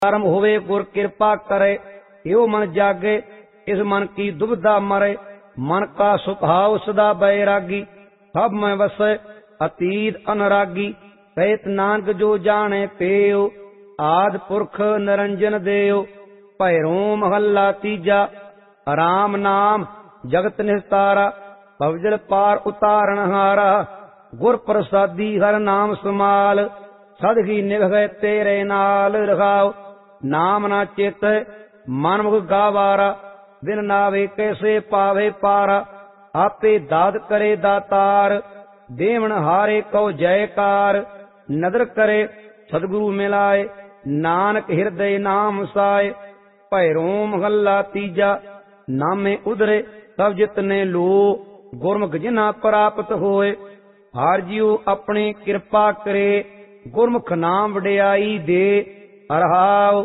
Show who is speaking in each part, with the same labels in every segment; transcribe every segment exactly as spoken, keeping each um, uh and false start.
Speaker 1: कर्म होवे गुर कृपा करे, यो मन जागे इस मन की दुविधा मरे। मन का स्वभाव सदा बैरागी, सब में वसे अतीत अनुरागी। कहत नानक जो जाने पेयो, आद पुरख निरंजन देयो। भैरो महला तीजा, राम नाम जगत निस्तारा। भवजल पार उतारण हारा, गुर प्रसादी हर नाम समाल। सदगी निभगै तेरे नाल रखाओ, नाम ना चेत मन मुख गावारा। बिन नावे कैसे पावे पारा, आपे दाद करे दातार। देवण हारे कहो जयकार, नदर करे सदगुरु मिलाए। नानक हृदय नाम साय, भैरो महला तीजा। नामे उधरे सब जितने लो, गुरमुख जिन्हा प्राप्त होए। हार जियो अपनी कृपा करे, गुरमुख नाम वडियाई दे। अरहाव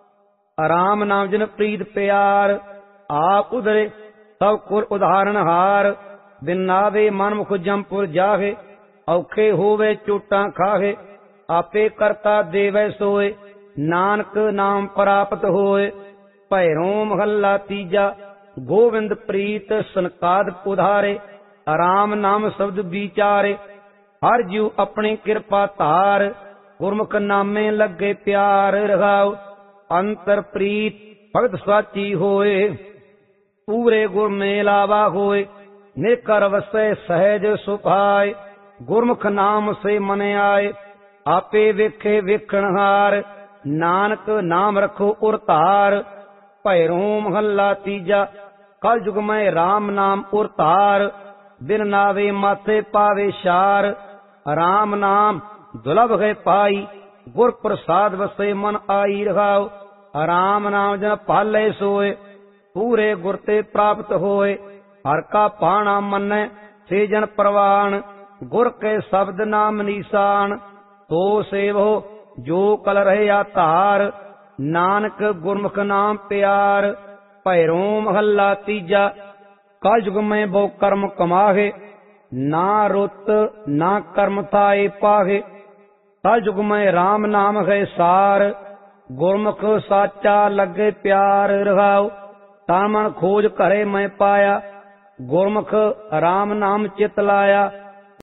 Speaker 1: राम नाम जिन प्रीत प्यार, आप उधरे सब कुर उदाहरण हार। बिन नावे मन मुख जमपुर जाहे, औखे होवे चोटा खाहे। आपे करता देवै सोए, नानक नाम प्राप्त होए। भैरो महला तीजा, गोविंद प्रीत सनकाद उधारे। राम नाम शब्द विचारे, हर जीव अपनी कृपा धार। गुरमुख नामे लगे प्यार रहाओ, अंतर प्रीत भगत साची होए। पूरे गुर मेलावा होए, निकर वसै सहज सुभाए। गुरमुख नाम से मन आए, आपे वेखे वेखण हार। नानक नाम रखो उर धार, भैरो महला तीजा। कल युग में राम नाम उर धार, बिन नावे माथे पावे शार। राम नाम दुलभ है पाई, गुर प्रसाद वसे मन आई रखाओ। राम नाम जन पाले सोए, पूरे गुर ते प्राप्त होए। हर का पाणा मन्नै से जन प्रवाण, गुर के शब्द नाम निशान। तो सेवो जो कल रहे धार, नानक गुरमुख नाम प्यार। भैरो महला तीजा, कल युग में बहु कर्म कमाहे। ना रुत ना कर्म थाए पाहे, कल युग में राम नाम है सार। गुरमुख साचा लगे प्यार रहाओ, तामन खोज करे मैं पाया। गुरमुख राम नाम चित लाया,